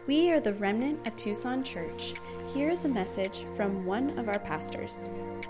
We are the remnant of Tucson Church. Here is a message from one of our pastors.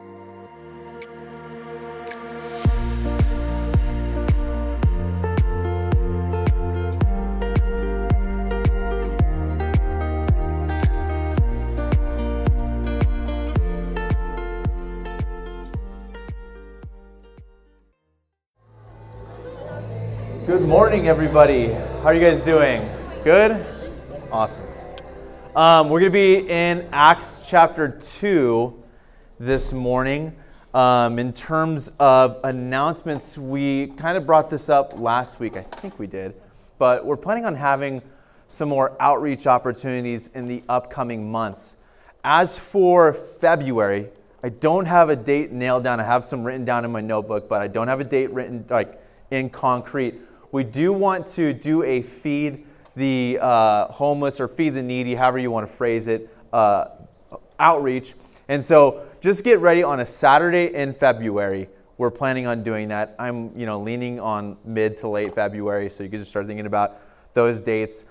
Good morning, everybody. How are you guys doing? Good? Awesome. We're going to be in Acts chapter 2 this morning. In terms of announcements, we kind of brought this up last week. I think we did. But we're planning on having some more outreach opportunities in the upcoming months. As for February, I don't have a date nailed down. I have some written down in my notebook, but I don't have a date written in concrete. We do want to do a feed the homeless or feed the needy, however you want to phrase it, outreach. And so just get ready on a Saturday in February. We're planning on doing that. I'm leaning on mid to late February, so you can just start thinking about those dates.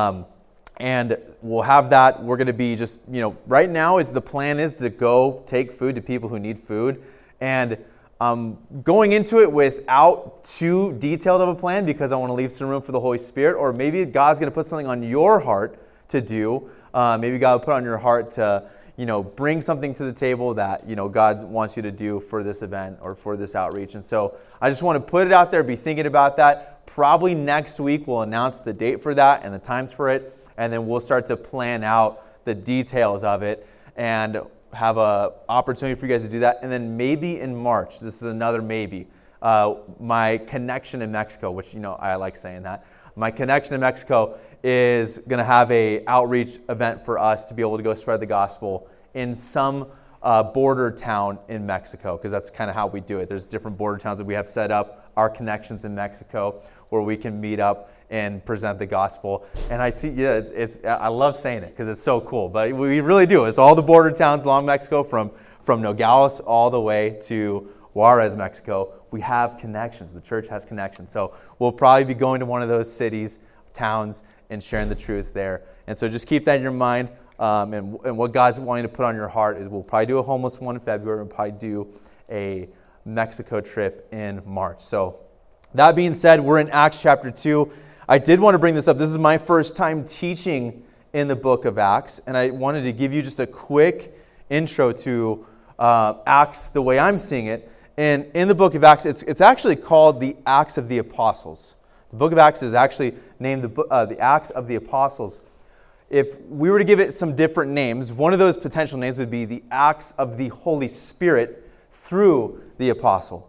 And we'll have that. We're going to be just, right now the plan is to go take food to people who need food. And going into it without too detailed of a plan because I want to leave some room for the Holy Spirit, or maybe God's going to put something on your heart to do. Maybe God will put on your heart to, bring something to the table that, God wants you to do for this event or for this outreach. And so I just want to put it out there, be thinking about that. Probably next week we'll announce the date for that and the times for it, and then we'll start to plan out the details of it and have an opportunity for you guys to do that. And then maybe in March, this is another maybe, my connection in Mexico, which, I like saying that. My connection in Mexico is going to have a outreach event for us to be able to go spread the gospel in some border town in Mexico, because that's kind of how we do it. There's different border towns that we have set up, our connections in Mexico, where we can meet up and present the gospel. And I see, I love saying it because it's so cool, but we really do. It's all the border towns along Mexico, from Nogales all the way to Juarez, Mexico. We have connections. The church has connections. So we'll probably be going to one of those cities, towns, and sharing the truth there. And so just keep that in your mind. And what God's wanting to put on your heart is we'll probably do a homeless one in February and probably do a Mexico trip in March. So that being said, we're in Acts chapter 2. I did want to bring this up. This is my first time teaching in the book of Acts, and I wanted to give you just a quick intro to Acts the way I'm seeing it. And in the book of Acts, it's actually called the Acts of the Apostles. The book of Acts is actually named the Acts of the Apostles. If we were to give it some different names, one of those potential names would be the Acts of the Holy Spirit through the apostles.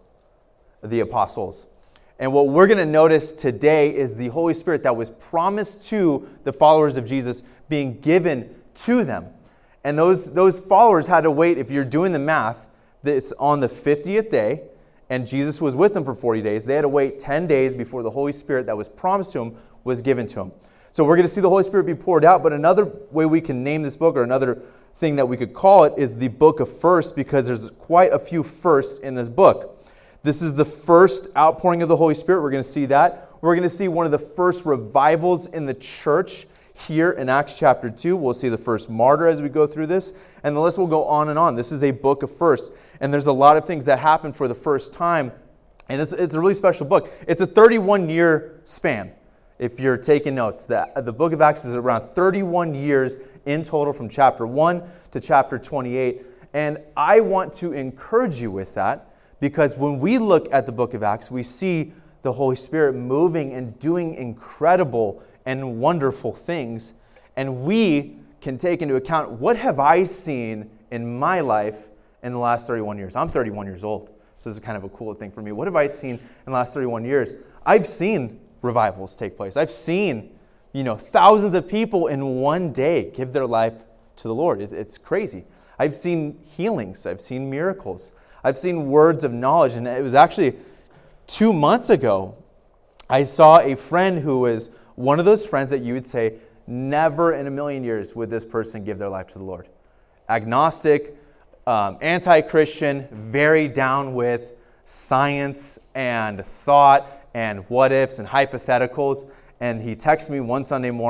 And what we're going to notice today is the Holy Spirit that was promised to the followers of Jesus being given to them. And those followers had to wait, if you're doing the math, this on the 50th day, and Jesus was with them for 40 days. They had to wait 10 days before the Holy Spirit that was promised to them was given to them. So we're going to see the Holy Spirit be poured out, but another way we can name this book, or another thing that we could call it, is the book of firsts, because there's quite a few firsts in this book. This is the first outpouring of the Holy Spirit. We're going to see that. We're going to see one of the first revivals in the church here in Acts chapter 2. We'll see the first martyr as we go through this. And the list will go on and on. This is a book of firsts. And there's a lot of things that happen for the first time. And it's a really special book. It's a 31-year span, if you're taking notes. The book of Acts is around 31 years in total, from chapter 1 to chapter 28. And I want to encourage you with that, because when we look at the book of Acts, we see the Holy Spirit moving and doing incredible and wonderful things. And we can take into account, what have I seen in my life in the last 31 years? I'm 31 years old, so this is kind of a cool thing for me. What have I seen in the last 31 years? I've seen revivals take place. I've seen, thousands of people in one day give their life to the Lord. It's crazy. I've seen healings. I've seen miracles. I've seen words of knowledge, and it was actually 2 months ago, I saw a friend who was one of those friends that you would say, never in a million years would this person give their life to the Lord. Agnostic, anti-Christian, very down with science and thought and what ifs and hypotheticals. And he texted me one Sunday morning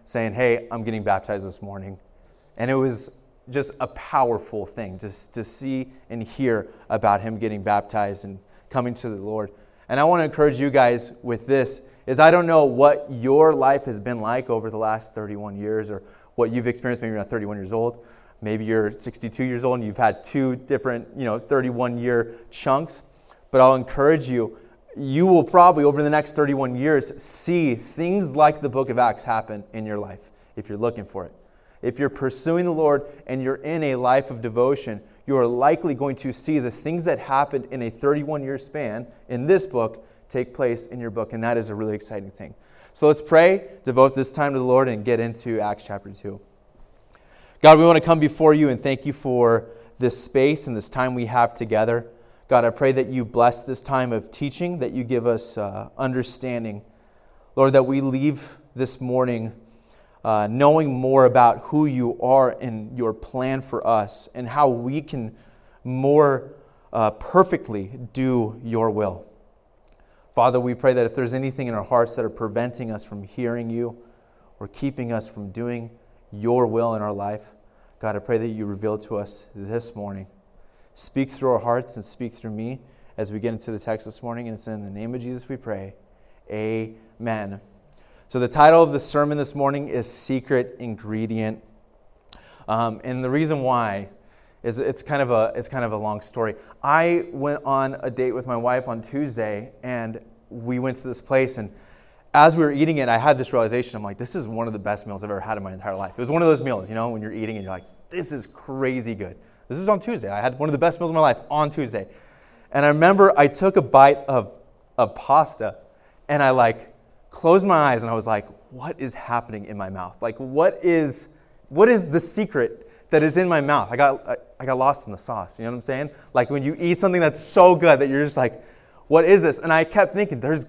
saying, hey, I'm getting baptized this morning. And it was just a powerful thing just to see and hear about him getting baptized and coming to the Lord. And I want to encourage you guys with this, is I don't know what your life has been like over the last 31 years or what you've experienced. Maybe you're not 31 years old. Maybe you're 62 years old and you've had two different, 31-year chunks. But I'll encourage you, you will probably over the next 31 years see things like the book of Acts happen in your life if you're looking for it. If you're pursuing the Lord and you're in a life of devotion, you are likely going to see the things that happened in a 31-year span in this book take place in your book, and that is a really exciting thing. So let's pray, devote this time to the Lord, and get into Acts chapter 2. God, we want to come before you and thank you for this space and this time we have together. God, I pray that you bless this time of teaching, that you give us understanding. Lord, that we leave this morning knowing more about who you are and your plan for us and how we can more perfectly do your will. Father, we pray that if there's anything in our hearts that are preventing us from hearing you or keeping us from doing your will in our life, God, I pray that you reveal it to us this morning. Speak through our hearts and speak through me as we get into the text this morning. And it's in the name of Jesus we pray. Amen. So the title of the sermon this morning is Secret Ingredient. And the reason why is it's kind of a long story. I went on a date with my wife on Tuesday, and we went to this place, and as we were eating it, I had this realization. I'm like, this is one of the best meals I've ever had in my entire life. It was one of those meals, when you're eating and you're like, this is crazy good. This was on Tuesday. I had one of the best meals of my life on Tuesday. And I remember I took a bite of pasta, and I closed my eyes, and I was like, what is happening in my mouth? What is the secret that is in my mouth? I got lost in the sauce. You know what I'm saying? When you eat something that's so good that you're just like, what is this? And I kept thinking, there's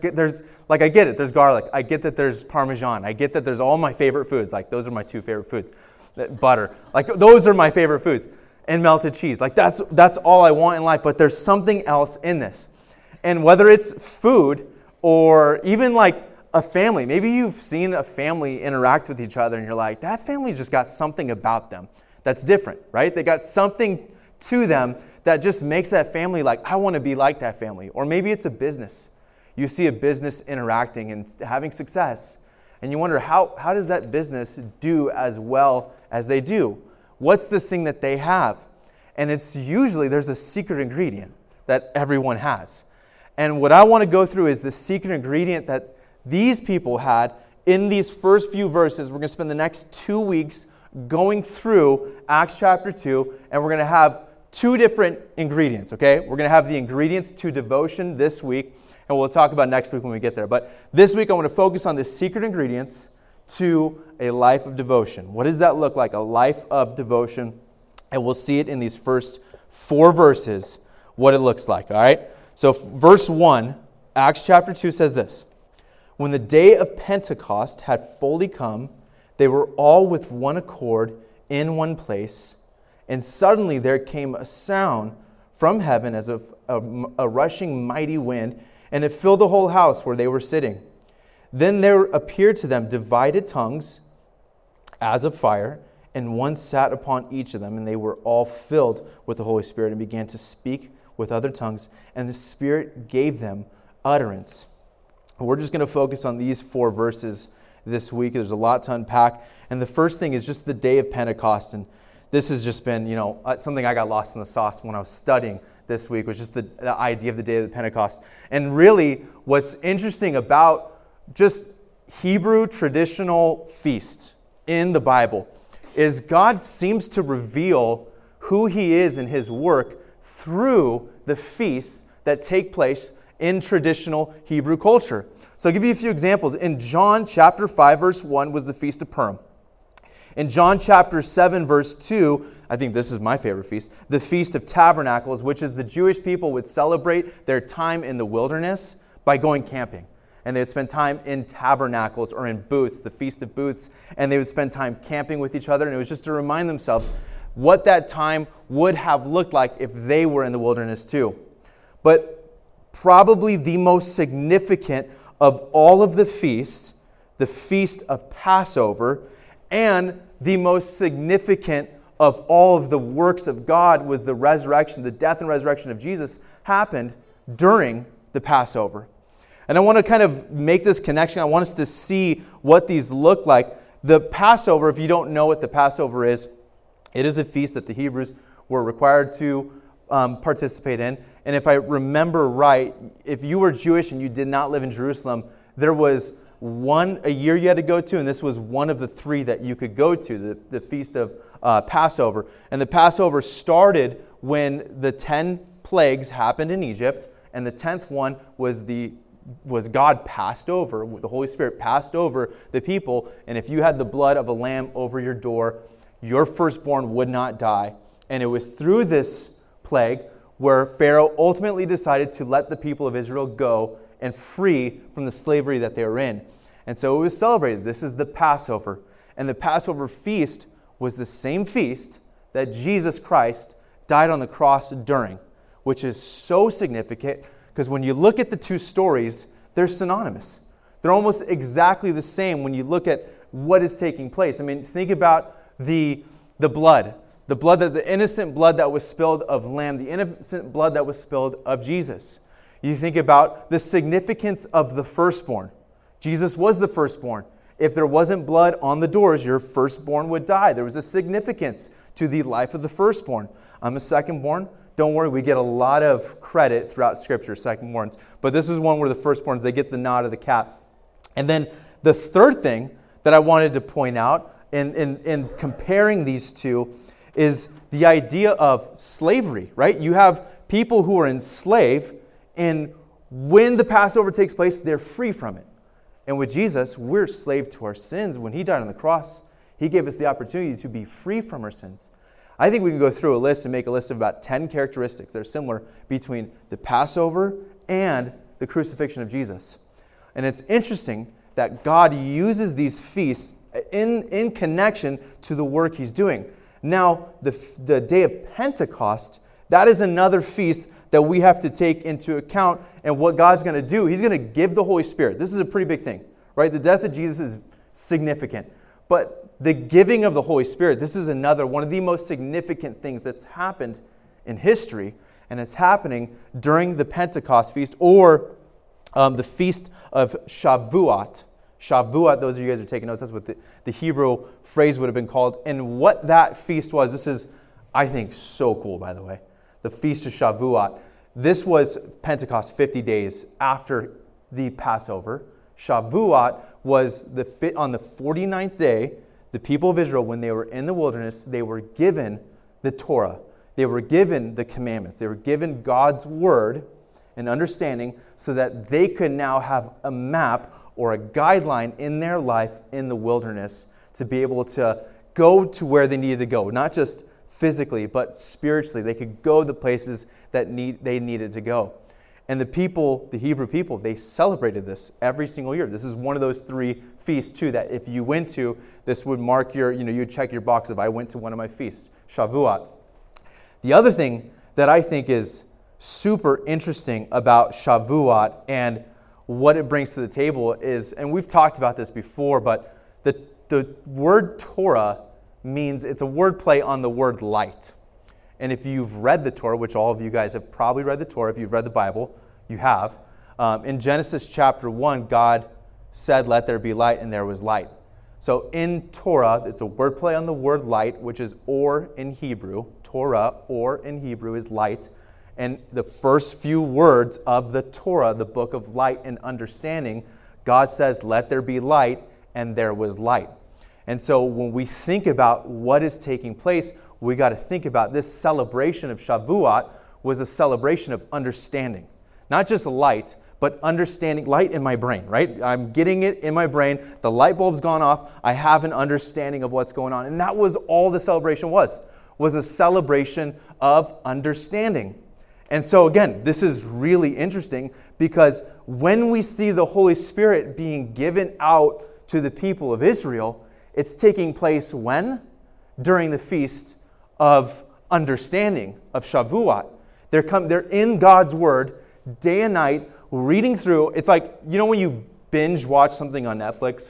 I get it. There's garlic. I get that there's Parmesan. I get that there's all my favorite foods. Those are my two favorite foods. Butter. Those are my favorite foods. And melted cheese. That's all I want in life. But there's something else in this. And whether it's food or even a family. Maybe you've seen a family interact with each other and you're like, that family's just got something about them that's different, right? They got something to them that just makes that family I want to be like that family. Or maybe it's a business. You see a business interacting and having success, and you wonder, how does that business do as well as they do? What's the thing that they have? And it's usually there's a secret ingredient that everyone has. And what I want to go through is the secret ingredient that these people had in these first few verses. We're going to spend the next 2 weeks going through Acts chapter 2, and we're going to have two different ingredients, okay? We're going to have the ingredients to devotion this week, and we'll talk about next week when we get there. But this week I want to focus on the secret ingredients to a life of devotion. What does that look like, a life of devotion? And we'll see it in these first 4 verses, what it looks like, all right? So verse 1, Acts chapter 2 says this: When the day of Pentecost had fully come, they were all with one accord in one place, and suddenly there came a sound from heaven as of a rushing mighty wind, and it filled the whole house where they were sitting. Then there appeared to them divided tongues as of fire, and one sat upon each of them, and they were all filled with the Holy Spirit and began to speak with other tongues, and the Spirit gave them utterance. We're just going to focus on these 4 verses this week. There's a lot to unpack. And the first thing is just the day of Pentecost. And this has just been, something I got lost in the sauce when I was studying this week, was just the idea of the day of the Pentecost. And really, what's interesting about just Hebrew traditional feasts in the Bible is God seems to reveal who he is in his work through the feasts that take place in traditional Hebrew culture. So I'll give you a few examples. In John chapter 5, verse 1 was the Feast of Purim. In John chapter 7, verse 2, I think this is my favorite feast, the Feast of Tabernacles, which is the Jewish people would celebrate their time in the wilderness by going camping. And they would spend time in tabernacles or in booths, the Feast of Booths, and they would spend time camping with each other. And it was just to remind themselves what that time would have looked like if they were in the wilderness too. But probably the most significant of all of the feasts, the feast of Passover, and the most significant of all of the works of God was the resurrection, the death and resurrection of Jesus happened during the Passover. And I want to kind of make this connection. I want us to see what these look like. The Passover, if you don't know what the Passover is, it is a feast that the Hebrews were required to participate in. And if I remember right, if you were Jewish and you did not live in Jerusalem, there was a year you had to go to, and this was one of the 3 that you could go to, the feast of Passover. And the Passover started when the 10 plagues happened in Egypt, and the 10th one was God passed over, the Holy Spirit passed over the people, and if you had the blood of a lamb over your door, your firstborn would not die. And it was through this plague where Pharaoh ultimately decided to let the people of Israel go and free from the slavery that they were in. And so it was celebrated. This is the Passover. And the Passover feast was the same feast that Jesus Christ died on the cross during, which is so significant because when you look at the 2 stories, they're synonymous. They're almost exactly the same when you look at what is taking place. I mean, think about the blood. The innocent blood that was spilled of lamb, the innocent blood that was spilled of Jesus. You think about the significance of the firstborn. Jesus was the firstborn. If there wasn't blood on the doors, your firstborn would die. There was a significance to the life of the firstborn. I'm a secondborn. Don't worry, we get a lot of credit throughout Scripture, secondborns. But this is one where the firstborns, they get the nod of the cap. And then the third thing that I wanted to point out in comparing these two is the idea of slavery, right? You have people who are enslaved, and when the Passover takes place, they're free from it. And with Jesus, we're slave to our sins. When He died on the cross, He gave us the opportunity to be free from our sins. I think we can go through a list and make a list of about 10 characteristics that are similar between the Passover and the crucifixion of Jesus. And it's interesting that God uses these feasts in connection to the work He's doing. Now, the day of Pentecost, that is another feast that we have to take into account. And what God's going to do, He's going to give the Holy Spirit. This is a pretty big thing, right? The death of Jesus is significant. But the giving of the Holy Spirit, this is another one of the most significant things that's happened in history. And it's happening during the Pentecost feast or the feast of Shavuot. Shavuot, those of you guys who are taking notes, that's what the Hebrew phrase would have been called. And what that feast was, this is, I think, so cool, by the way. The Feast of Shavuot. This was Pentecost 50 days after the Passover. Shavuot was on the 49th day, the people of Israel, when they were in the wilderness, they were given the Torah. They were given the commandments. They were given God's word and understanding so that they could now have a map or a guideline in their life in the wilderness to be able to go to where they needed to go. Not just physically, but spiritually. They could go the places that they needed to go. And the people, the Hebrew people, they celebrated this every single year. This is one of those 3 feasts, too, that if you went to, this would mark your, you'd check your box if I went to one of my feasts, Shavuot. The other thing that I think is super interesting about Shavuot and what it brings to the table is, and we've talked about this before, but the word Torah means, it's a word play on the word light. And if you've read the Torah, which all of you guys have probably read the Torah, if you've read the Bible, you have. In Genesis chapter 1, God said, "Let there be light," and there was light. So in Torah, it's a word play on the word light, which is or in Hebrew. Torah, or in Hebrew, is light. And the first few words of the Torah, the book of light and understanding, God says, "Let there be light," and there was light. And so when we think about what is taking place, we got to think about this celebration of Shavuot was a celebration of understanding. Not just light, but understanding. Light in my brain, right? I'm getting it in my brain. The light bulb's gone off. I have an understanding of what's going on. And that was all the celebration was a celebration of understanding. And so again, this is really interesting because when we see the Holy Spirit being given out to the people of Israel, it's taking place when? During the feast of understanding, of Shavuot. They're in God's Word day and night, reading through. It's like, when you binge watch something on Netflix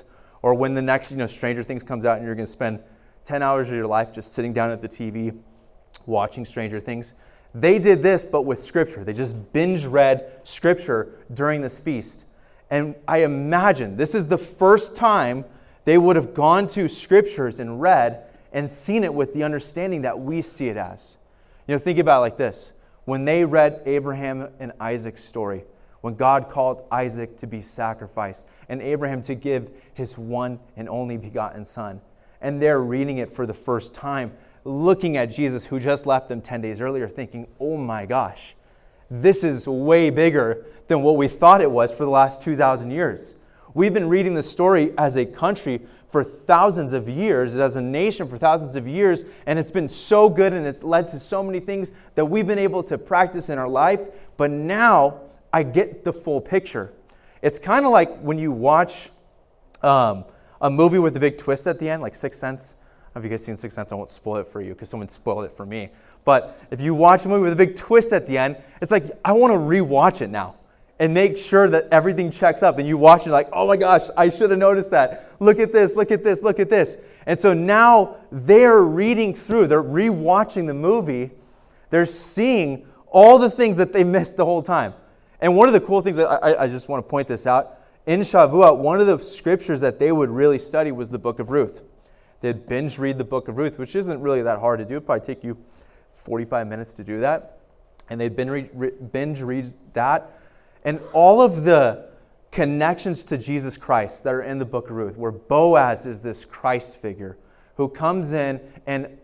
or when the next, Stranger Things comes out and you're going to spend 10 hours of your life just sitting down at the TV watching Stranger Things. They did this, but with Scripture. They just binge read Scripture during this feast. And I imagine this is the first time they would have gone to Scriptures and read and seen it with the understanding that we see it as. Think about it like this. When they read Abraham and Isaac's story, when God called Isaac to be sacrificed and Abraham to give his one and only begotten son, and they're reading it for the first time, looking at Jesus who just left them 10 days earlier, thinking, oh my gosh, this is way bigger than what we thought it was for the last 2,000 years. We've been reading the story as a country for thousands of years, as a nation for thousands of years, and it's been so good and it's led to so many things that we've been able to practice in our life, but now I get the full picture. It's kind of like when you watch a movie with a big twist at the end, like Sixth Sense. I don't know if you guys seen Sixth Sense. I won't spoil it for you because someone spoiled it for me. But if you watch a movie with a big twist at the end, it's like, I want to rewatch it now and make sure that everything checks up. And you watch it like, oh my gosh, I should have noticed that. Look at this, look at this, look at this. And so now they're reading through, they're rewatching the movie. They're seeing all the things that they missed the whole time. And one of the cool things, I just want to point this out, in Shavuot, one of the scriptures that they would really study was the book of Ruth. They'd binge read the book of Ruth, which isn't really that hard to do. It'd probably take you 45 minutes to do that. And they'd binge read that. And all of the connections to Jesus Christ that are in the book of Ruth, where Boaz is this Christ figure who comes in and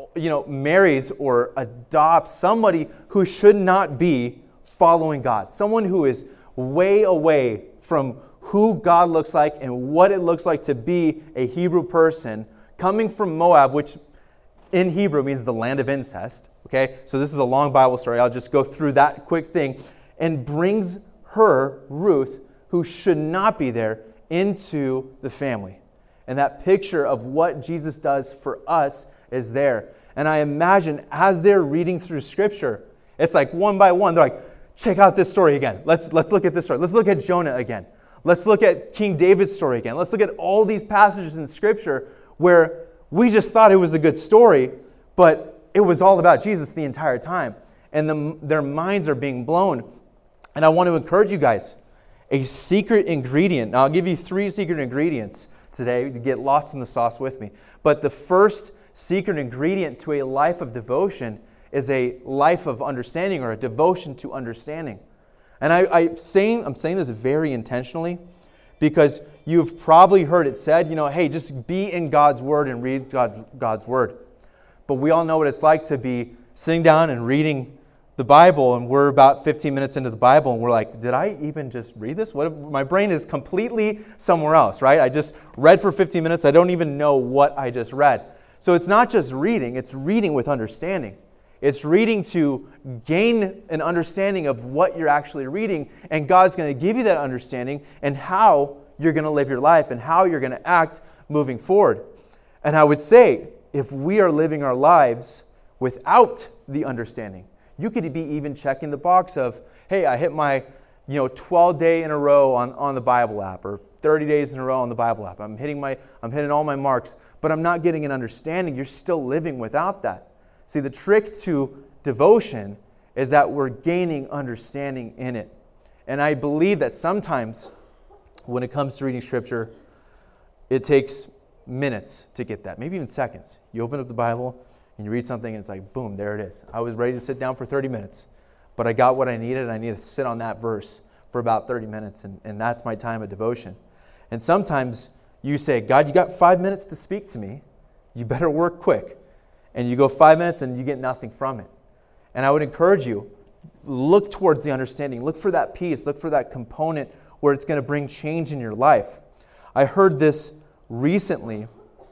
marries or adopts somebody who should not be following God. Someone who is way away from who God looks like and what it looks like to be a Hebrew person coming from Moab, which in Hebrew means the land of incest. Okay, so this is a long Bible story. I'll just go through that quick thing. And brings her, Ruth, who should not be there, into the family. And that picture of what Jesus does for us is there. And I imagine as they're reading through Scripture, it's like one by one, they're like, check out this story again. Let's look at this story. Let's look at Jonah again. Let's look at King David's story again. Let's look at all these passages in Scripture where we just thought it was a good story, but it was all about Jesus the entire time. And their minds are being blown. And I want to encourage you guys, a secret ingredient. Now, I'll give you 3 secret ingredients today to get lost in the sauce with me. But the first secret ingredient to a life of devotion is a life of understanding, or a devotion to understanding. And I'm saying this very intentionally because you've probably heard it said, hey, just be in God's Word and read God's Word. But we all know what it's like to be sitting down and reading the Bible, and we're about 15 minutes into the Bible, and we're like, did I even just read this? What if my brain is completely somewhere else, right? I just read for 15 minutes. I don't even know what I just read. So it's not just reading, it's reading with understanding. It's reading to gain an understanding of what you're actually reading, and God's going to give you that understanding and how you're going to live your life and how you're going to act moving forward. And I would say, if we are living our lives without the understanding, you could be even checking the box of, hey, I hit my 12 day in a row on the Bible app, or 30 days in a row on the Bible app. I'm hitting all my marks, but I'm not getting an understanding. You're still living without that. See, the trick to devotion is that we're gaining understanding in it. And I believe that sometimes when it comes to reading Scripture, it takes minutes to get that, maybe even seconds. You open up the Bible and you read something and it's like, boom, there it is. I was ready to sit down for 30 minutes, but I got what I needed, and I needed to sit on that verse for about 30 minutes, and that's my time of devotion. And sometimes you say, God, you got 5 minutes to speak to me. You better work quick. And you go 5 minutes and you get nothing from it. And I would encourage you, look towards the understanding. Look for that piece. Look for that component where it's going to bring change in your life. I heard this recently,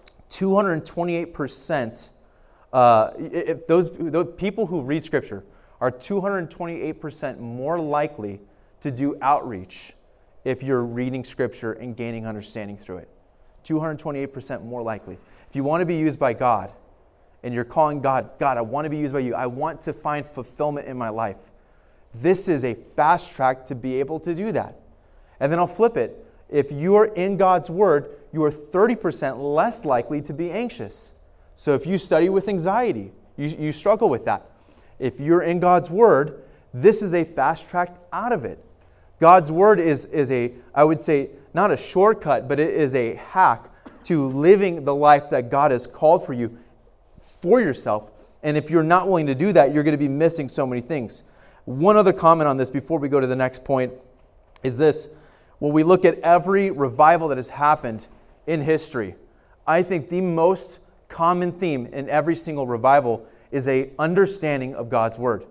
228%. If those people who read Scripture are 228% more likely to do outreach if you're reading Scripture and gaining understanding through it. 228% more likely. If you want to be used by God, and you're calling God, I want to be used by you. I want to find fulfillment in my life. This is a fast track to be able to do that. And then I'll flip it. if you are in God's Word, you are 30% less likely to be anxious. So if you study with anxiety, you struggle with that. If you're in God's Word, this is a fast track out of it. God's Word is a, I would say, not a shortcut, but it is a hack to living the life that God has called for you, for yourself. And if you're not willing to do that, you're going to be missing so many things. One other comment on this before we go to the next point is this. When we look at every revival that has happened in history, I think the most common theme in every single revival is a understanding of God's Word.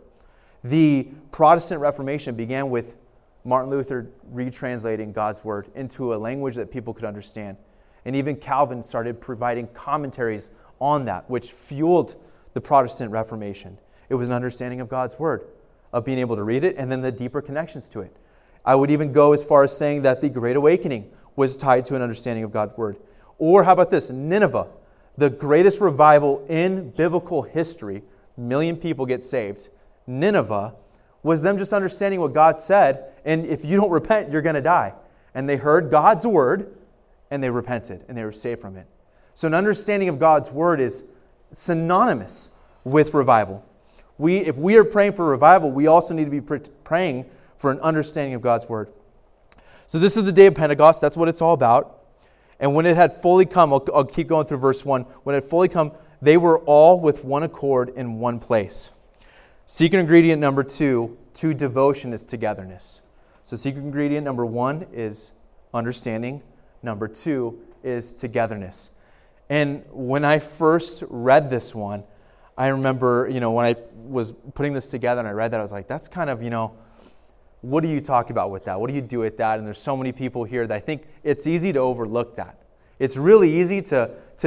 The Protestant Reformation began with Martin Luther retranslating God's Word into a language that people could understand. And even Calvin started providing commentaries on that, which fueled the Protestant Reformation. It was an understanding of God's Word, of being able to read it, and then the deeper connections to it. I would even go as far as saying that the Great Awakening was tied to an understanding of God's Word. Or how about this? Nineveh, the greatest revival in biblical history, 1 million people get saved. Nineveh was them just understanding what God said, and if you don't repent, you're going to die. And they heard God's Word, and they repented, and they were saved from it. So an understanding of God's Word is synonymous with revival. If we are praying for revival, we also need to be praying for an understanding of God's Word. So this is the day of Pentecost. That's what it's all about. And when it had fully come, I'll keep going through verse 1. When it had fully come, they were all with one accord in one place. Secret ingredient number 2 to devotion is togetherness. So secret ingredient number 1 is understanding. Number 2 is togetherness. And when I first read this one, I remember, when I was putting this together and I read that, I was like, that's kind of, what do you talk about with that? What do you do with that? And there's so many people here that I think it's easy to overlook that. It's really easy to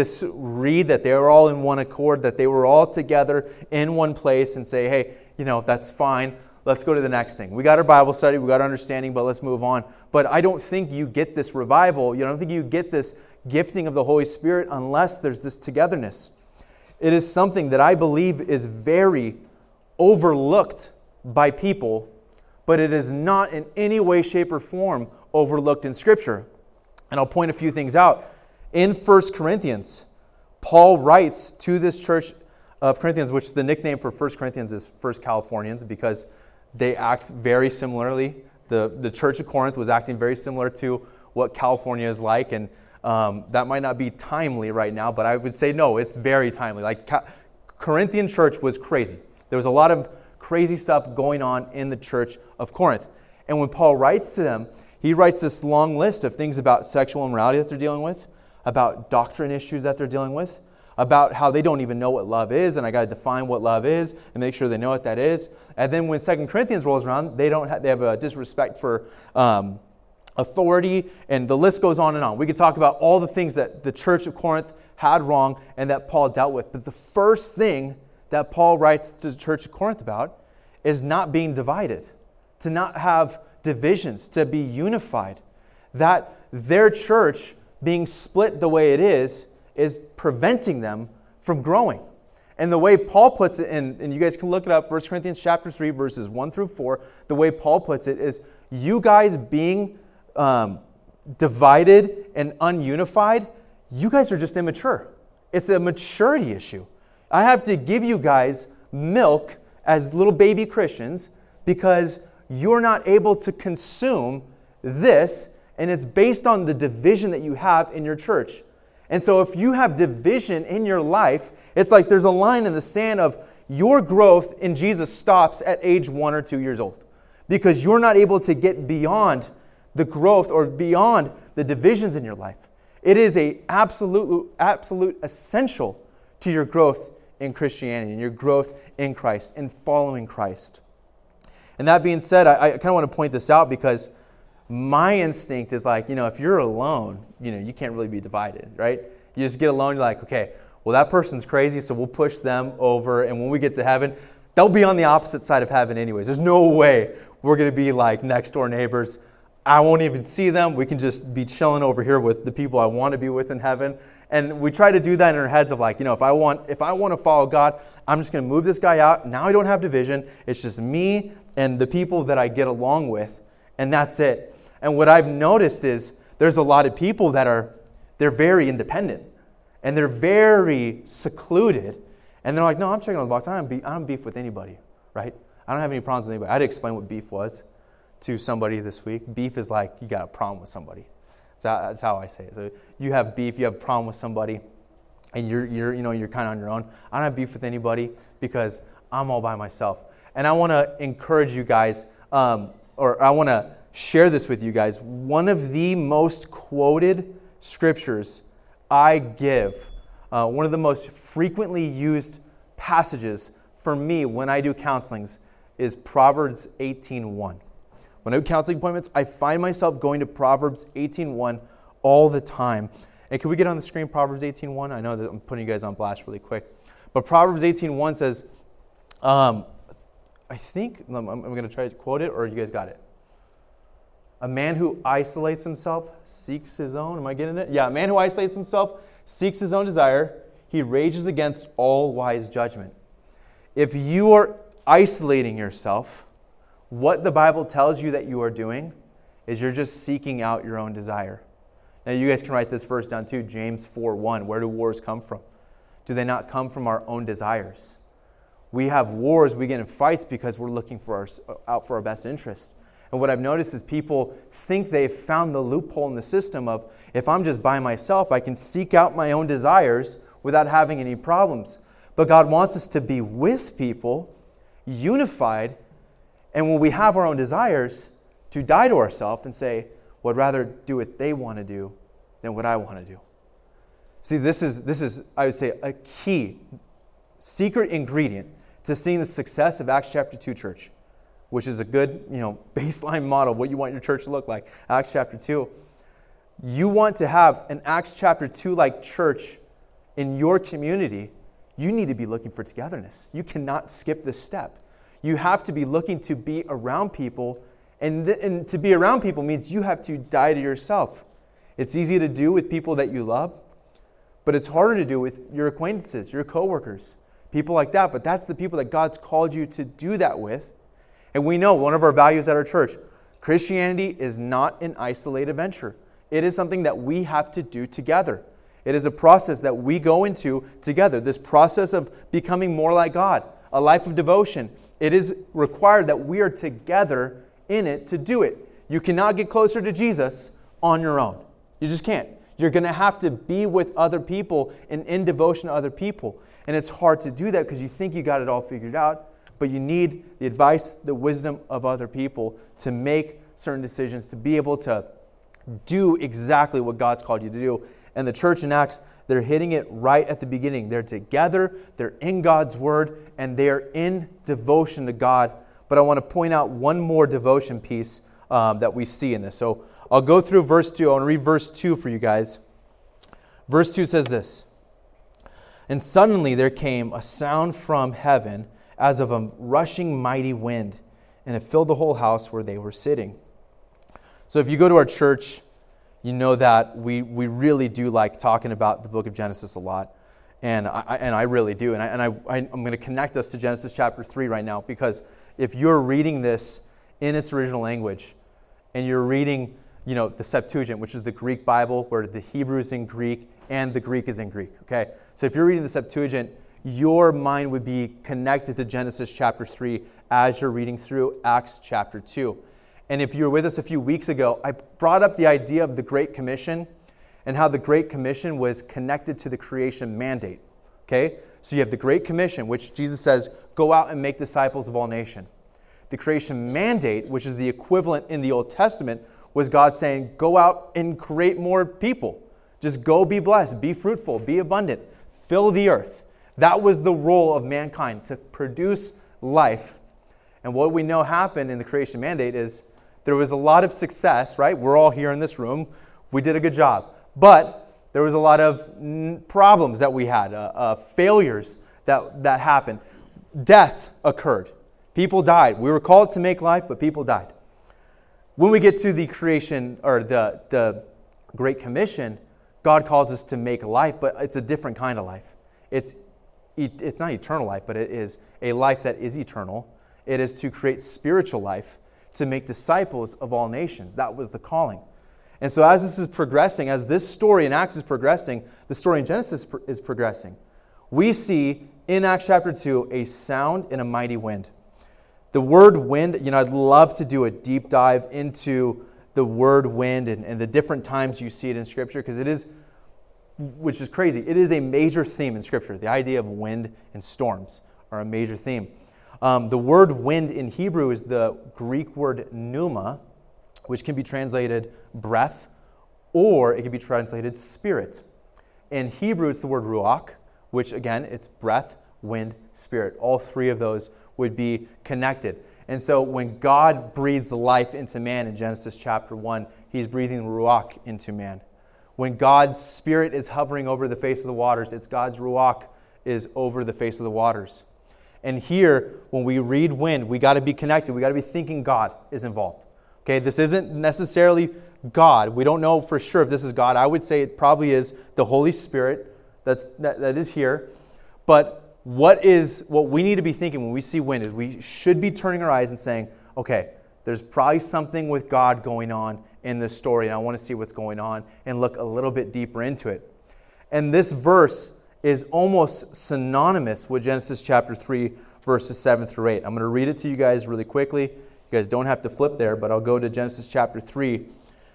read that they were all in one accord, that they were all together in one place and say, hey, that's fine. Let's go to the next thing. We got our Bible study, we got our understanding, but let's move on. But I don't think you get this revival. I don't think you get this gifting of the Holy Spirit unless there's this togetherness. It is something that I believe is very overlooked by people, but it is not in any way, shape, or form overlooked in Scripture. And I'll point a few things out. In 1 Corinthians, Paul writes to this church of Corinthians, which the nickname for 1 Corinthians is First Californians, because they act very similarly. The church of Corinth was acting very similar to what California is like, and that might not be timely right now, but I would say no, it's very timely. Corinthian church was crazy. There was a lot of crazy stuff going on in the church of Corinth. And when Paul writes to them, he writes this long list of things about sexual immorality that they're dealing with, about doctrine issues that they're dealing with, about how they don't even know what love is, and I got to define what love is and make sure they know what that is. And then when 2 Corinthians rolls around, they have a disrespect for authority, and the list goes on and on. We could talk about all the things that the church of Corinth had wrong and that Paul dealt with. But the first thing that Paul writes to the church of Corinth about is not being divided, to not have divisions, to be unified. That their church being split the way it is preventing them from growing. And the way Paul puts it, and you guys can look it up, 1 Corinthians chapter 3, verses 1 through 4, the way Paul puts it is, you guys being divided and ununified, you guys are just immature. It's a maturity issue. I have to give you guys milk as little baby Christians because you're not able to consume this, and it's based on the division that you have in your church. And so if you have division in your life, it's like there's a line in the sand of your growth in Jesus stops at age 1 or 2 years old because you're not able to get beyond the growth or beyond the divisions in your life. It is a absolute essential to your growth in Christianity and your growth in Christ and following Christ. And that being said, I kind of want to point this out because my instinct is like, if you're alone, you can't really be divided, right? You just get alone, you're like, okay, well, that person's crazy, so we'll push them over, and when we get to heaven, they'll be on the opposite side of heaven anyways. There's no way we're going to be like next door neighbors. I won't even see them. We can just be chilling over here with the people I want to be with in heaven. And we try to do that in our heads of like, if I want to follow God, I'm just going to move this guy out. Now I don't have division. It's just me and the people that I get along with, and that's it. And what I've noticed is There's a lot of people they're very independent and they're very secluded. And they're like, no, I'm checking on the box. I don't beef with anybody, right? I don't have any problems with anybody. I had to explain what beef was to somebody this week. Beef is like you got a problem with somebody. That's how I say it. So you have beef, you have a problem with somebody, and you're kind of on your own. I don't have beef with anybody because I'm all by myself. And I want to encourage you guys, or I want to share this with you guys. One of the most quoted scriptures I give, one of the most frequently used passages for me when I do counselings is Proverbs 18:1. When I do counseling appointments, I find myself going to Proverbs 18:1 all the time. And can we get on the screen Proverbs 18:1? I know that I'm putting you guys on blast really quick. But Proverbs 18:1 says, I think, I'm going to try to quote it, or you guys got it? A man who isolates himself seeks his own. Am I getting it? Yeah, a man who isolates himself seeks his own desire. He rages against all wise judgment. If you are isolating yourself, what the Bible tells you that you are doing is you're just seeking out your own desire. Now you guys can write this verse down too, James 4:1. Where do wars come from? Do they not come from our own desires? We have wars, we get in fights because we're looking out for our best interest. And what I've noticed is people think they've found the loophole in the system of, if I'm just by myself, I can seek out my own desires without having any problems. But God wants us to be with people, unified, and when we have our own desires, to die to ourselves and say, well, I'd rather do what they want to do than what I want to do. See, this is, I would say, a key, secret ingredient to seeing the success of Acts chapter 2 church, which is a good, baseline model of what you want your church to look like. Acts chapter 2. You want to have an Acts chapter 2 like church in your community, you need to be looking for togetherness. You cannot skip this step. You have to be looking to be around people, and to be around people means you have to die to yourself. It's easy to do with people that you love, but it's harder to do with your acquaintances, your coworkers, people like that. But that's the people that God's called you to do that with. And we know one of our values at our church, Christianity is not an isolated venture. It is something that we have to do together. It is a process that we go into together. This process of becoming more like God, a life of devotion. It is required that we are together in it to do it. You cannot get closer to Jesus on your own. You just can't. You're going to have to be with other people and in devotion to other people. And it's hard to do that because you think you got it all figured out, but you need the advice, the wisdom of other people to make certain decisions, to be able to do exactly what God's called you to do. And the church in Acts, they're hitting it right at the beginning. They're together, they're in God's word, and they're in devotion to God. But I want to point out one more devotion piece that we see in this. So I'll go through verse 2. I want to read verse 2 for you guys. Verse 2 says this, "And suddenly there came a sound from heaven as of a rushing mighty wind, and it filled the whole house where they were sitting." So if you go to our church, you know that we really do like talking about the book of Genesis a lot. And I really do. And I'm going to connect us to Genesis chapter 3 right now, because if you're reading this in its original language, and you're reading, the Septuagint, which is the Greek Bible, where the Hebrew is in Greek and the Greek is in Greek, okay? So if you're reading the Septuagint, your mind would be connected to Genesis chapter 3 as you're reading through Acts chapter 2. And if you were with us a few weeks ago, I brought up the idea of the Great Commission and how the Great Commission was connected to the creation mandate, okay? So you have the Great Commission, which Jesus says, go out and make disciples of all nations. The creation mandate, which is the equivalent in the Old Testament, was God saying, go out and create more people. Just go be blessed, be fruitful, be abundant, fill the earth. That was the role of mankind, to produce life. And what we know happened in the creation mandate is there was a lot of success, right? We're all here in this room. We did a good job. But there was a lot of problems that we had, failures that happened. Death occurred. People died. We were called to make life, but people died. When we get to the creation, or the Great Commission, God calls us to make life, but it's a different kind of life. It's not eternal life, but it is a life that is eternal. It is to create spiritual life, to make disciples of all nations. That was the calling. And so as this is progressing, as this story in Acts is progressing, the story in Genesis is progressing. We see in Acts chapter 2 a sound and a mighty wind. The word wind, I'd love to do a deep dive into the word wind and the different times you see it in Scripture, because it is, which is crazy, it is a major theme in Scripture. The idea of wind and storms are a major theme. The word wind in Hebrew is the Greek word pneuma, which can be translated breath, or it can be translated spirit. In Hebrew, it's the word ruach, which again, it's breath, wind, spirit. All three of those would be connected. And so when God breathes life into man in Genesis chapter 1, he's breathing ruach into man. When God's spirit is hovering over the face of the waters, it's God's ruach is over the face of the waters. And here, when we read wind, we got to be connected. We got to be thinking God is involved. Okay, this isn't necessarily God. We don't know for sure if this is God. I would say it probably is the Holy Spirit that is here. But what we need to be thinking when we see wind is we should be turning our eyes and saying, okay, there's probably something with God going on in this story, and I want to see what's going on and look a little bit deeper into it. And this verse is almost synonymous with Genesis chapter 3, verses 7 through 8. I'm going to read it to you guys really quickly. You guys don't have to flip there, but I'll go to Genesis chapter 3.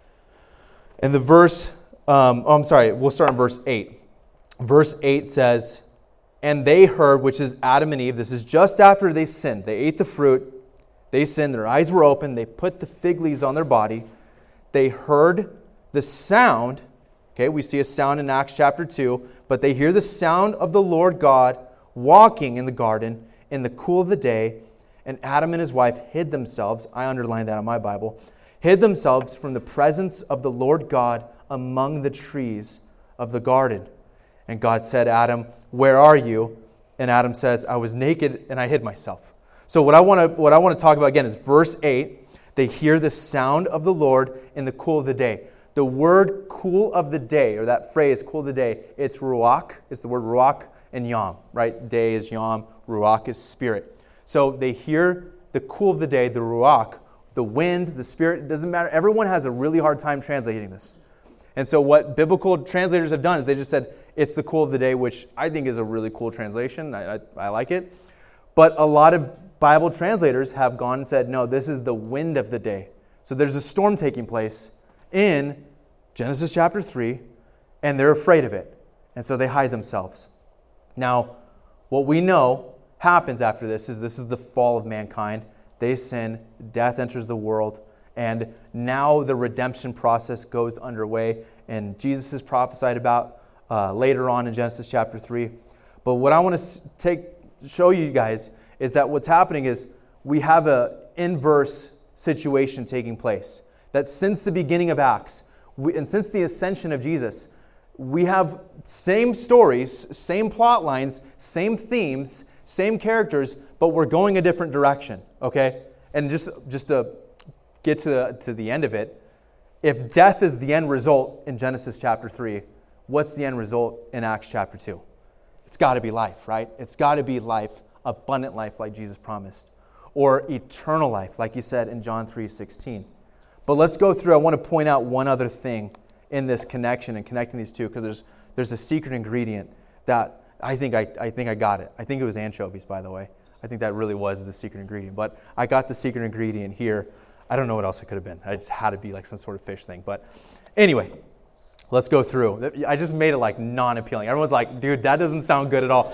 And the verse, we'll start in verse 8. Verse 8 says, "And they heard," which is Adam and Eve. This is just after they sinned. They ate the fruit. They sinned. Their eyes were open. They put the fig leaves on their body. They heard the sound. Okay, we see a sound in Acts chapter 2. But they hear the sound of the Lord God walking in the garden in the cool of the day. And Adam and his wife hid themselves. I underlined that on my Bible. Hid themselves from the presence of the Lord God among the trees of the garden. And God said, "Adam, where are you?" And Adam says, "I was naked and I hid myself." So what I want to talk about again is verse 8. They hear the sound of the Lord in the cool of the day. The word cool of the day, or that phrase cool of the day, it's ruach. It's the word ruach and yom, right? Day is yom, ruach is spirit. So they hear the cool of the day, the ruach, the wind, the spirit. It doesn't matter. Everyone has a really hard time translating this. And so what biblical translators have done is they just said, it's the cool of the day, which I think is a really cool translation. I like it. But a lot of Bible translators have gone and said, no, this is the wind of the day. So there's a storm taking place in Genesis chapter 3, and they're afraid of it. And so they hide themselves. Now, what we know happens after this is the fall of mankind. They sin, death enters the world, and now the redemption process goes underway, and Jesus is prophesied about later on in Genesis chapter 3. But what I want to show you guys is that what's happening is we have an inverse situation taking place. That since the beginning of Acts, and since the ascension of Jesus, we have same stories, same plot lines, same themes, same characters, but we're going a different direction, okay? And just to get to the end of it, if death is the end result in Genesis chapter 3, what's the end result in Acts chapter 2? It's got to be life, right? It's got to be life, abundant life like Jesus promised, or eternal life like he said in John 3:16. But let's go through. I want to point out one other thing in this connection and connecting these two, because there's a secret ingredient that I think I got it. I think it was anchovies, by the way. I think that really was the secret ingredient. But I got the secret ingredient here. I don't know what else it could have been. It just had to be like some sort of fish thing. But anyway, let's go through. I just made it like non-appealing. Everyone's like, dude, that doesn't sound good at all.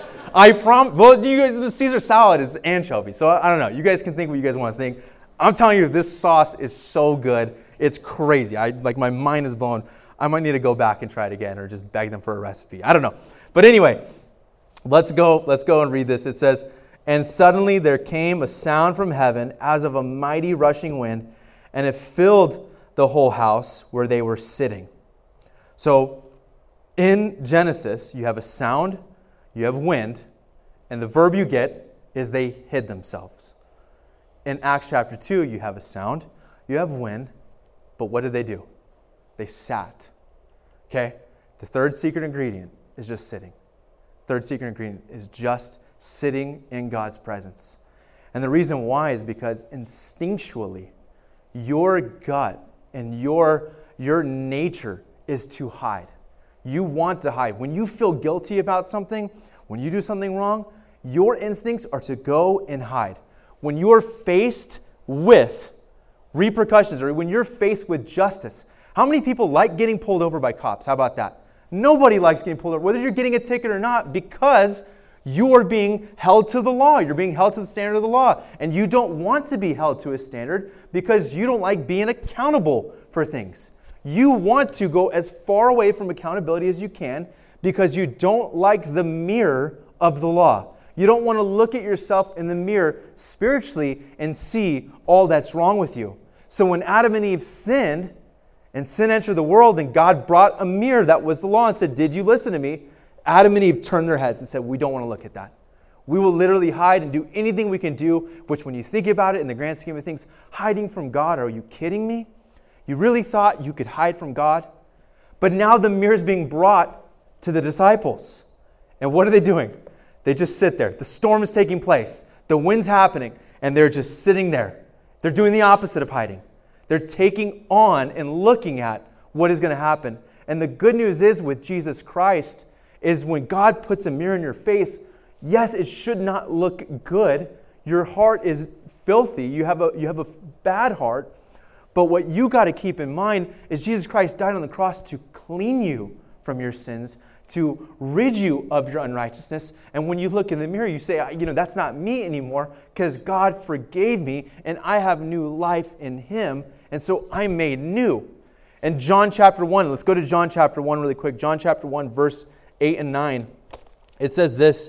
Well, you guys, the Caesar salad is anchovies. So I don't know. You guys can think what you guys want to think. I'm telling you, this sauce is so good. It's crazy. My mind is blown. I might need to go back and try it again, or just beg them for a recipe. I don't know. But anyway, let's go and read this. It says, "And suddenly there came a sound from heaven as of a mighty rushing wind, and it filled the whole house where they were sitting." So in Genesis, you have a sound, you have wind, and the verb you get is they hid themselves. In Acts chapter 2, you have a sound, you have wind, but what did they do? They sat. Okay? The third secret ingredient is just sitting. Third secret ingredient is just sitting in God's presence. And the reason why is because instinctually, your gut and your your nature is to hide. You want to hide. When you feel guilty about something, when you do something wrong, your instincts are to go and hide. When you're faced with repercussions, or when you're faced with justice, how many people like getting pulled over by cops? How about that? Nobody likes getting pulled over, whether you're getting a ticket or not, because you are being held to the law. You're being held to the standard of the law. And you don't want to be held to a standard because you don't like being accountable for things. You want to go as far away from accountability as you can because you don't like the mirror of the law. You don't want to look at yourself in the mirror spiritually and see all that's wrong with you. So when Adam and Eve sinned, and sin entered the world, and God brought a mirror that was the law and said, did you listen to me? Adam and Eve turned their heads and said, we don't want to look at that. We will literally hide and do anything we can do, which when you think about it in the grand scheme of things, hiding from God, are you kidding me? You really thought you could hide from God? But now the mirror is being brought to the disciples. And what are they doing? They just sit there. The storm is taking place. The wind's happening. And they're just sitting there. They're doing the opposite of hiding. They're taking on and looking at what is going to happen. And the good news is with Jesus Christ is when God puts a mirror in your face, yes, it should not look good. Your heart is filthy. You have a bad heart. But what you got to keep in mind is Jesus Christ died on the cross to clean you from your sins, to rid you of your unrighteousness. And when you look in the mirror, you say, that's not me anymore because God forgave me and I have new life in Him. And so I'm made new. And John chapter 1, let's go to John chapter 1 really quick. John chapter 1, verse 8 and 9. It says this,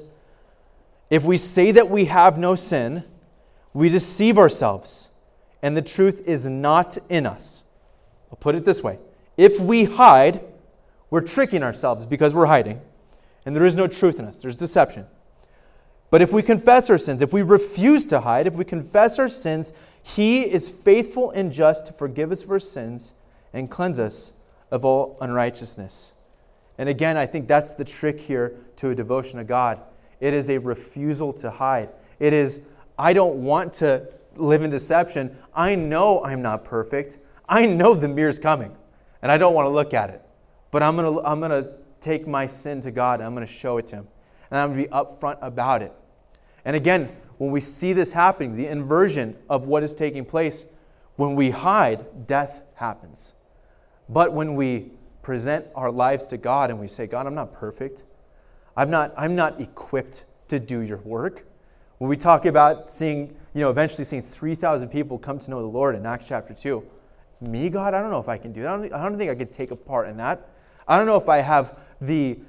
if we say that we have no sin, we deceive ourselves, and the truth is not in us. I'll put it this way. If we hide, we're tricking ourselves because we're hiding, and there is no truth in us. There's deception. But if we confess our sins, if we refuse to hide, if we confess our sins, He is faithful and just to forgive us of our sins and cleanse us of all unrighteousness. And again, I think that's the trick here to a devotion to God. It is a refusal to hide. It is, I don't want to live in deception. I know I'm not perfect. I know the mirror's coming, and I don't want to look at it. But I'm going to take my sin to God, and I'm going to show it to Him. And I'm going to be upfront about it. And again, when we see this happening, the inversion of what is taking place, when we hide, death happens. But when we present our lives to God and we say, God, I'm not perfect. I'm not equipped to do your work. When we talk about eventually seeing 3,000 people come to know the Lord in Acts chapter 2, me, God, I don't know if I can do that. I don't think I could take a part in that. I don't know if I have the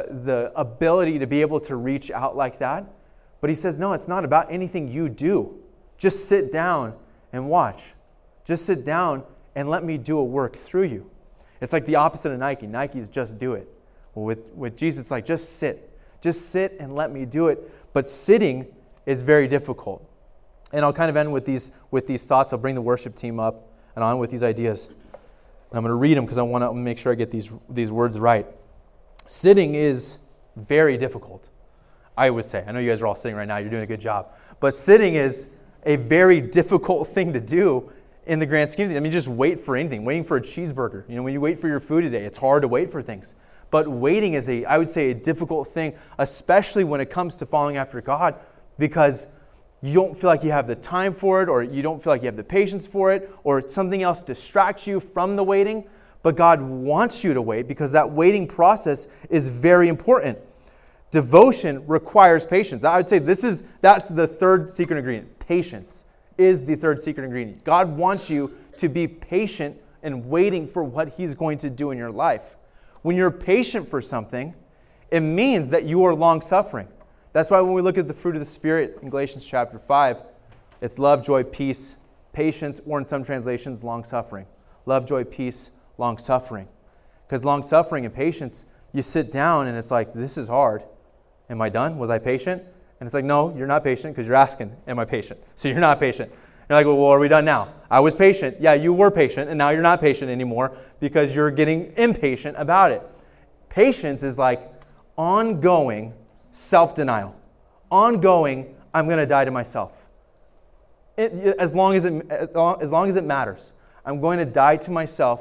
ability to be able to reach out like that. But He says, no, it's not about anything you do. Just sit down and watch. Just sit down and let me do a work through you. It's like the opposite of Nike. Nike's just do it. With Jesus, it's like just sit. Just sit and let me do it. But sitting is very difficult. And I'll kind of end with these thoughts. I'll bring the worship team up and I'll end with these ideas. And I'm going to read them because I want to make sure I get these words right. Sitting is very difficult, I would say. I know you guys are all sitting right now. You're doing a good job. But sitting is a very difficult thing to do in the grand scheme of things. I mean, just wait for anything. Waiting for a cheeseburger. When you wait for your food today, it's hard to wait for things. But waiting is I would say, a difficult thing, especially when it comes to following after God, because you don't feel like you have the time for it, or you don't feel like you have the patience for it, or something else distracts you from the waiting. But God wants you to wait because that waiting process is very important. Devotion requires patience. I would say that's the third secret ingredient. Patience is the third secret ingredient. God wants you to be patient and waiting for what He's going to do in your life. When you're patient for something, it means that you are long-suffering. That's why when we look at the fruit of the Spirit in Galatians chapter 5, it's love, joy, peace, patience, or in some translations, long-suffering. Love, joy, peace, long-suffering. Because long-suffering and patience, you sit down and it's like, this is hard. Am I done? Was I patient? And it's like, no, you're not patient because you're asking, am I patient? So you're not patient. You're like, well, are we done now? I was patient. Yeah, you were patient, and now you're not patient anymore because you're getting impatient about it. Patience is like ongoing self-denial. Ongoing, I'm going to die to myself. As long as it matters. I'm going to die to myself.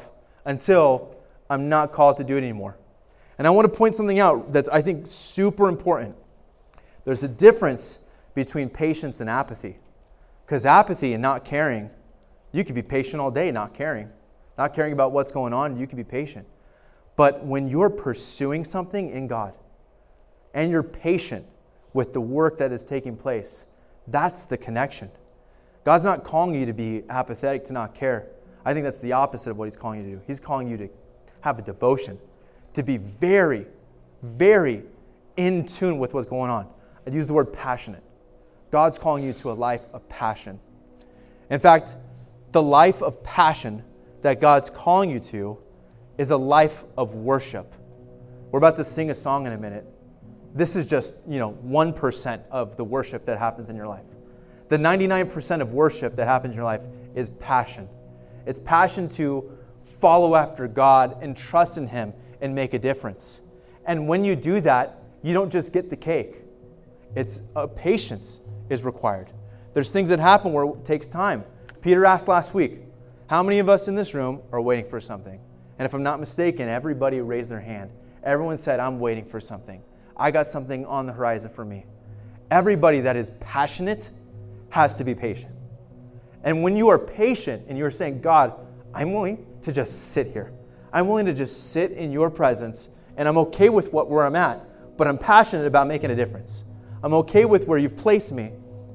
until I'm not called to do it anymore. And I want to point something out that's, I think, super important. There's a difference between patience and apathy. Because apathy and not caring, you could be patient all day not caring about what's going on, you could be patient. But when you're pursuing something in God, and you're patient with the work that is taking place, that's the connection. God's not calling you to be apathetic, to not care. I think that's the opposite of what He's calling you to do. He's calling you to have a devotion, to be very, very in tune with what's going on. I'd use the word passionate. God's calling you to a life of passion. In fact, the life of passion that God's calling you to is a life of worship. We're about to sing a song in a minute. This is just, 1% of the worship that happens in your life. The 99% of worship that happens in your life is passion. It's passion to follow after God and trust in Him and make a difference. And when you do that, you don't just get the cake. It's patience is required. There's things that happen where it takes time. Peter asked last week, how many of us in this room are waiting for something? And if I'm not mistaken, everybody raised their hand. Everyone said, I'm waiting for something. I got something on the horizon for me. Everybody that is passionate has to be patient. And when you are patient and you're saying, God, I'm willing to just sit here. I'm willing to just sit in your presence, and I'm okay with where I'm at, but I'm passionate about making a difference. I'm okay with where you've placed me,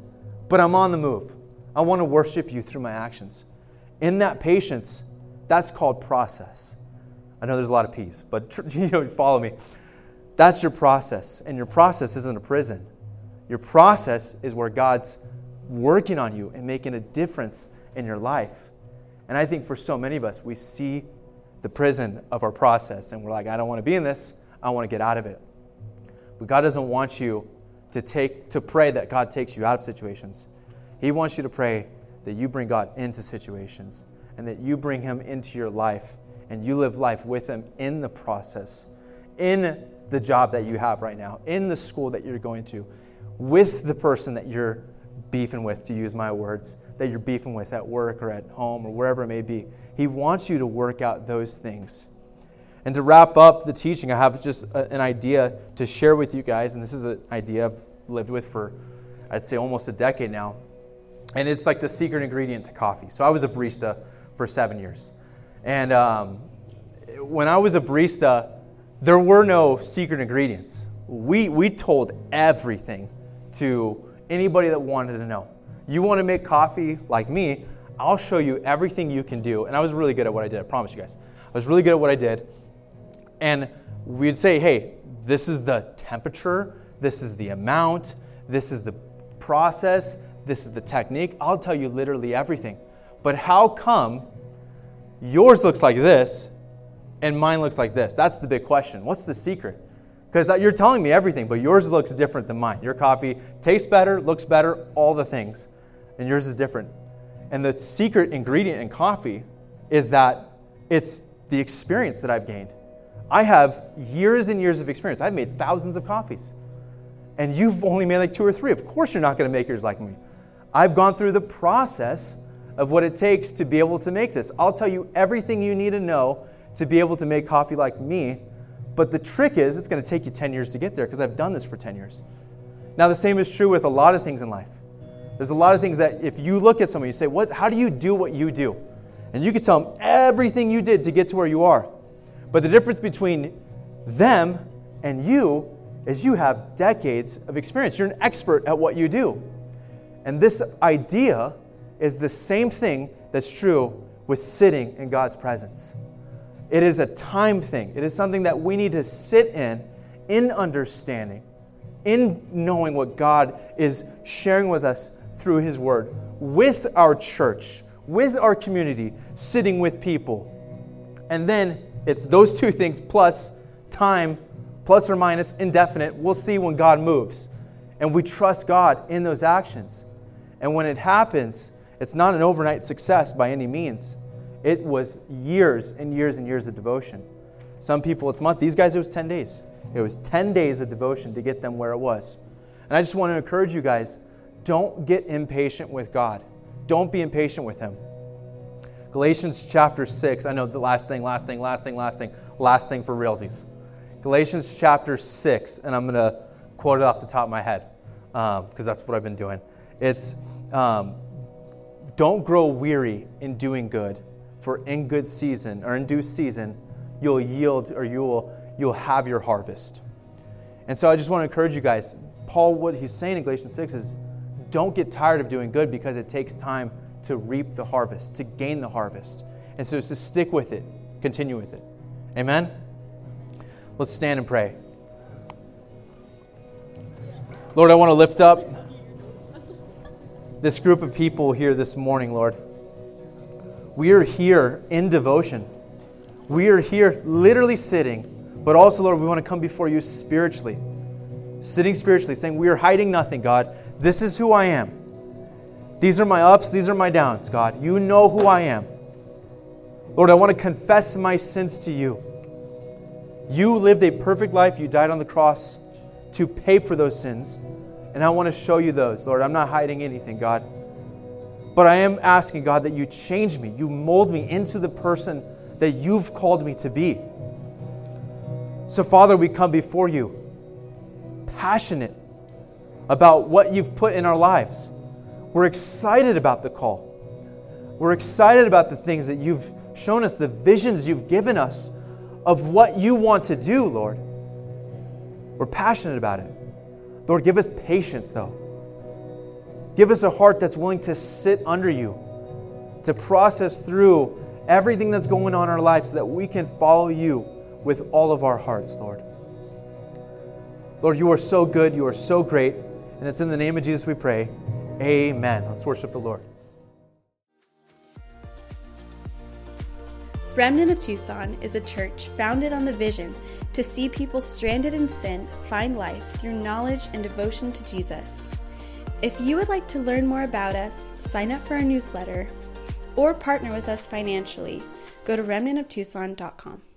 but I'm on the move. I want to worship you through my actions. In that patience, that's called process. I know there's a lot of P's, but follow me. That's your process, and your process isn't a prison. Your process is where God's working on you and making a difference in your life. And I think for so many of us, we see the prison of our process, and we're like, I don't want to be in this. I want to get out of it. But God doesn't want you to pray that God takes you out of situations. He wants you to pray that you bring God into situations and that you bring Him into your life and you live life with Him in the process, in the job that you have right now, in the school that you're going to, with the person that you're beefing with, to use my words, that you're beefing with at work or at home or wherever it may be. He wants you to work out those things. And to wrap up the teaching, I have just an idea to share with you guys, and this is an idea I've lived with for, I'd say, almost a decade now. And it's like the secret ingredient to coffee. So I was a barista for 7 years. And when I was a barista, there were no secret ingredients. We told everything to anybody that wanted to know. You want to make coffee like me, I'll show you everything you can do. And I was really good at what I did, I promise you guys. I was really good at what I did. And we'd say, hey, this is the temperature, this is the amount, this is the process, this is the technique. I'll tell you literally everything. But how come yours looks like this and mine looks like this? That's the big question. What's the secret? Because you're telling me everything, but yours looks different than mine. Your coffee tastes better, looks better, all the things. And yours is different. And the secret ingredient in coffee is that it's the experience that I've gained. I have years and years of experience. I've made thousands of coffees. And you've only made like 2 or 3. Of course you're not going to make yours like me. I've gone through the process of what it takes to be able to make this. I'll tell you everything you need to know to be able to make coffee like me. But the trick is it's going to take you 10 years to get there because I've done this for 10 years. Now the same is true with a lot of things in life. There's a lot of things that if you look at someone, you say, how do you do what you do? And you can tell them everything you did to get to where you are. But the difference between them and you is you have decades of experience. You're an expert at what you do. And this idea is the same thing that's true with sitting in God's presence. It is a time thing. It is something that we need to sit in understanding, in knowing what God is sharing with us through His Word, with our church, with our community, sitting with people. And then it's those two things plus time, plus or minus, indefinite. We'll see when God moves. And we trust God in those actions. And when it happens, it's not an overnight success by any means. It was years and years and years of devotion. Some people, it's months. These guys, it was 10 days. It was 10 days of devotion to get them where it was. And I just want to encourage you guys, don't get impatient with God. Don't be impatient with Him. Galatians chapter 6. I know the last thing for realsies. Galatians chapter 6, and I'm going to quote it off the top of my head because that's what I've been doing. It's, don't grow weary in doing good, for in good season, or in due season, you'll yield, or you'll have your harvest. And so I just want to encourage you guys, Paul, what he's saying in Galatians 6 is, don't get tired of doing good because it takes time to reap the harvest, to gain the harvest. And so it's to stick with it, continue with it. Amen? Let's stand and pray. Lord, I want to lift up this group of people here this morning, Lord. We are here in devotion. We are here literally sitting, but also, Lord, we want to come before you spiritually. Sitting spiritually, saying, we are hiding nothing, God. This is who I am. These are my ups, these are my downs, God. You know who I am. Lord, I want to confess my sins to you. You lived a perfect life. You died on the cross to pay for those sins. And I want to show you those, Lord. I'm not hiding anything, God. But I am asking, God, that you change me. You mold me into the person that you've called me to be. So, Father, we come before you passionate about what you've put in our lives. We're excited about the call. We're excited about the things that you've shown us, the visions you've given us of what you want to do, Lord. We're passionate about it. Lord, give us patience, though. Give us a heart that's willing to sit under you, to process through everything that's going on in our lives so that we can follow you with all of our hearts, Lord. Lord, you are so good. You are so great. And it's in the name of Jesus we pray. Amen. Let's worship the Lord. Remnant of Tucson is a church founded on the vision to see people stranded in sin find life through knowledge and devotion to Jesus. If you would like to learn more about us, sign up for our newsletter, or partner with us financially, go to remnantoftucson.com.